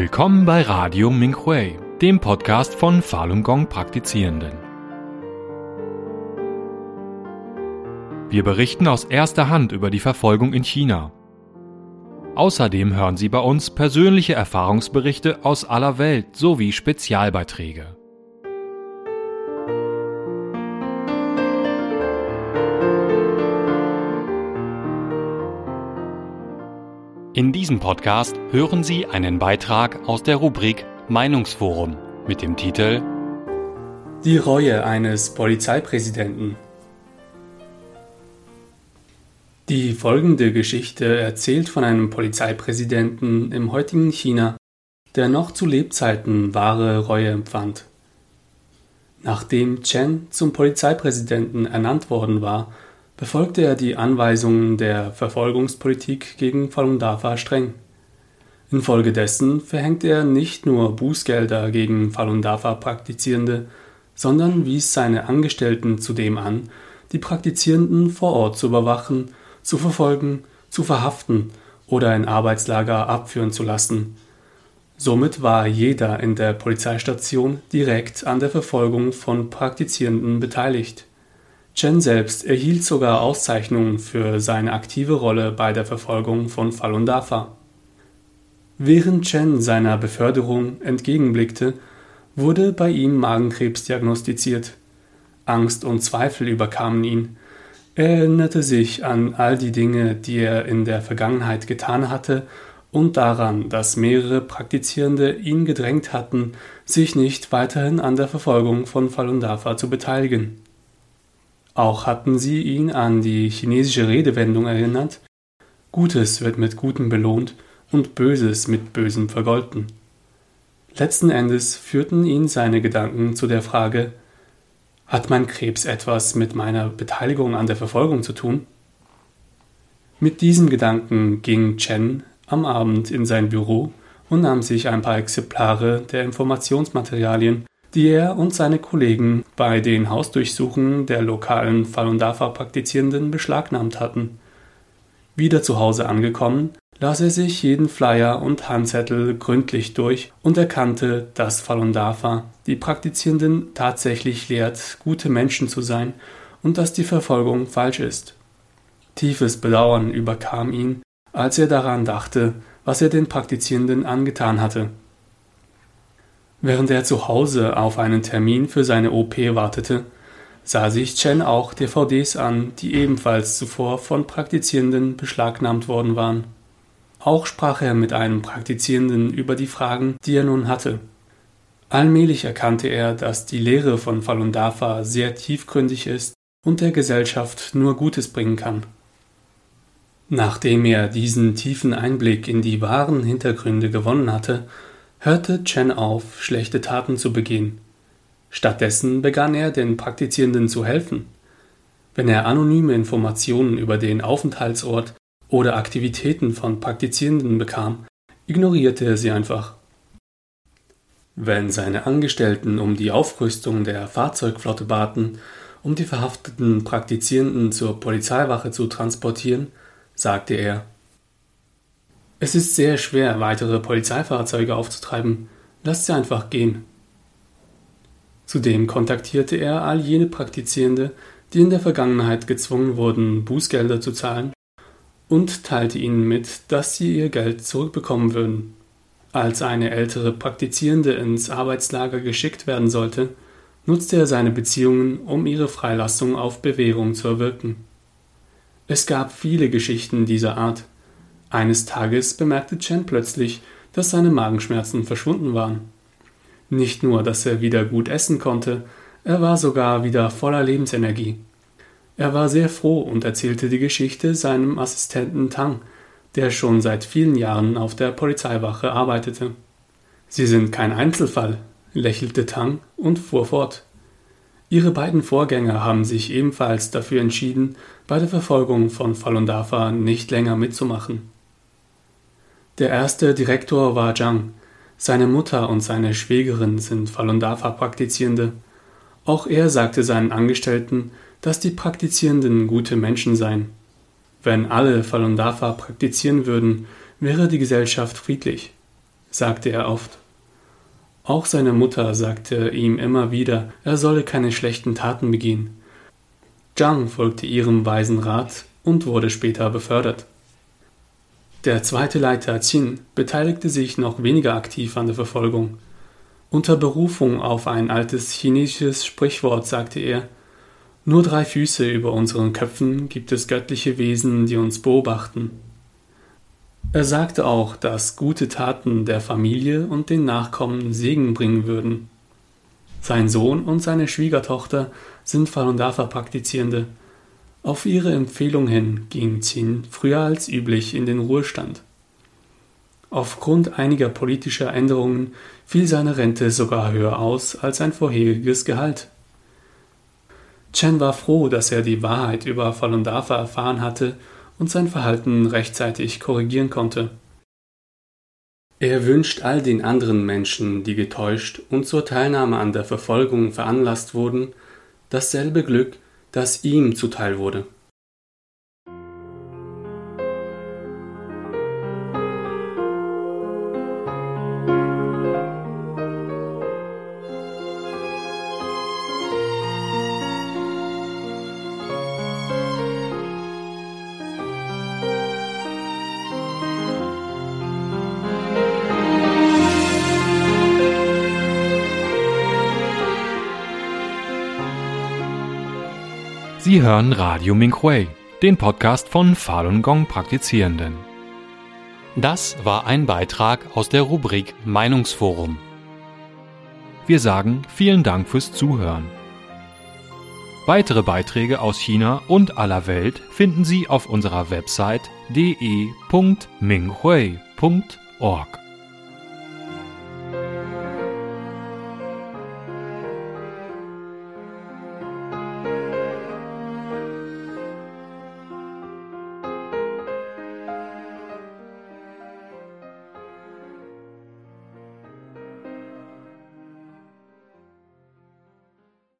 Willkommen bei Radio Minhui, dem Podcast von Falun Gong Praktizierenden. Wir berichten aus erster Hand über die Verfolgung in China. Außerdem hören Sie bei uns persönliche Erfahrungsberichte aus aller Welt sowie Spezialbeiträge. In diesem Podcast hören Sie einen Beitrag aus der Rubrik Meinungsforum mit dem Titel Die Reue eines Polizeipräsidenten. Die folgende Geschichte erzählt von einem Polizeipräsidenten im heutigen China, der noch zu Lebzeiten wahre Reue empfand. Nachdem Chen zum Polizeipräsidenten ernannt worden war, befolgte er die Anweisungen der Verfolgungspolitik gegen Falun Dafa streng. Infolgedessen verhängte er nicht nur Bußgelder gegen Falun Dafa Praktizierende, sondern wies seine Angestellten zudem an, die Praktizierenden vor Ort zu überwachen, zu verfolgen, zu verhaften oder in Arbeitslager abführen zu lassen. Somit war jeder in der Polizeistation direkt an der Verfolgung von Praktizierenden beteiligt. Chen selbst erhielt sogar Auszeichnungen für seine aktive Rolle bei der Verfolgung von Falun Dafa. Während Chen seiner Beförderung entgegenblickte, wurde bei ihm Magenkrebs diagnostiziert. Angst und Zweifel überkamen ihn. Er erinnerte sich an all die Dinge, die er in der Vergangenheit getan hatte, und daran, dass mehrere Praktizierende ihn gedrängt hatten, sich nicht weiterhin an der Verfolgung von Falun Dafa zu beteiligen. Auch hatten sie ihn an die chinesische Redewendung erinnert: Gutes wird mit Gutem belohnt und Böses mit Bösem vergolten. Letzten Endes führten ihn seine Gedanken zu der Frage: Hat mein Krebs etwas mit meiner Beteiligung an der Verfolgung zu tun? Mit diesem Gedanken ging Chen am Abend in sein Büro und nahm sich ein paar Exemplare der Informationsmaterialien, die er und seine Kollegen bei den Hausdurchsuchungen der lokalen Falun Dafa Praktizierenden beschlagnahmt hatten. Wieder zu Hause angekommen, las er sich jeden Flyer und Handzettel gründlich durch und erkannte, dass Falun Dafa die Praktizierenden tatsächlich lehrt, gute Menschen zu sein und dass die Verfolgung falsch ist. Tiefes Bedauern überkam ihn, als er daran dachte, was er den Praktizierenden angetan hatte. Während er zu Hause auf einen Termin für seine OP wartete, sah sich Chen auch DVDs an, die ebenfalls zuvor von Praktizierenden beschlagnahmt worden waren. Auch sprach er mit einem Praktizierenden über die Fragen, die er nun hatte. Allmählich erkannte er, dass die Lehre von Falun Dafa sehr tiefgründig ist und der Gesellschaft nur Gutes bringen kann. Nachdem er diesen tiefen Einblick in die wahren Hintergründe gewonnen hatte, hörte Chen auf, schlechte Taten zu begehen. Stattdessen begann er, den Praktizierenden zu helfen. Wenn er anonyme Informationen über den Aufenthaltsort oder Aktivitäten von Praktizierenden bekam, ignorierte er sie einfach. Wenn seine Angestellten um die Aufrüstung der Fahrzeugflotte baten, um die verhafteten Praktizierenden zur Polizeiwache zu transportieren, sagte er: Es ist sehr schwer, weitere Polizeifahrzeuge aufzutreiben. Lasst sie einfach gehen. Zudem kontaktierte er all jene Praktizierende, die in der Vergangenheit gezwungen wurden, Bußgelder zu zahlen, und teilte ihnen mit, dass sie ihr Geld zurückbekommen würden. Als eine ältere Praktizierende ins Arbeitslager geschickt werden sollte, nutzte er seine Beziehungen, um ihre Freilassung auf Bewährung zu erwirken. Es gab viele Geschichten dieser Art. Eines Tages bemerkte Chen plötzlich, dass seine Magenschmerzen verschwunden waren. Nicht nur, dass er wieder gut essen konnte, er war sogar wieder voller Lebensenergie. Er war sehr froh und erzählte die Geschichte seinem Assistenten Tang, der schon seit vielen Jahren auf der Polizeiwache arbeitete. Sie sind kein Einzelfall, lächelte Tang und fuhr fort. Ihre beiden Vorgänger haben sich ebenfalls dafür entschieden, bei der Verfolgung von Falun Dafa nicht länger mitzumachen. Der erste Direktor war Zhang. Seine Mutter und seine Schwägerin sind Falun Dafa Praktizierende. Auch er sagte seinen Angestellten, dass die Praktizierenden gute Menschen seien. Wenn alle Falun Dafa praktizieren würden, wäre die Gesellschaft friedlich. sagte er oft. Auch seine Mutter sagte ihm immer wieder, er solle keine schlechten Taten begehen. Zhang folgte ihrem weisen Rat und wurde später befördert. Der zweite Leiter Qin beteiligte sich noch weniger aktiv an der Verfolgung. Unter Berufung auf ein altes chinesisches Sprichwort sagte er: Nur 3 Füße über unseren Köpfen gibt es göttliche Wesen, die uns beobachten. Er sagte auch, dass gute Taten der Familie und den Nachkommen Segen bringen würden. Sein Sohn und seine Schwiegertochter sind Falun Dafa Praktizierende. Auf ihre Empfehlung hin ging Qin früher als üblich in den Ruhestand. Aufgrund einiger politischer Änderungen fiel seine Rente sogar höher aus als sein vorheriges Gehalt. Chen war froh, dass er die Wahrheit über Falun Dafa erfahren hatte und sein Verhalten rechtzeitig korrigieren konnte. Er wünscht all den anderen Menschen, die getäuscht und zur Teilnahme an der Verfolgung veranlasst wurden, dasselbe Glück, das ihm zuteil wurde. Sie hören Radio Minhui, den Podcast von Falun Gong Praktizierenden. Das war ein Beitrag aus der Rubrik Meinungsforum. Wir sagen vielen Dank fürs Zuhören. Weitere Beiträge aus China und aller Welt finden Sie auf unserer Website de.minghui.org.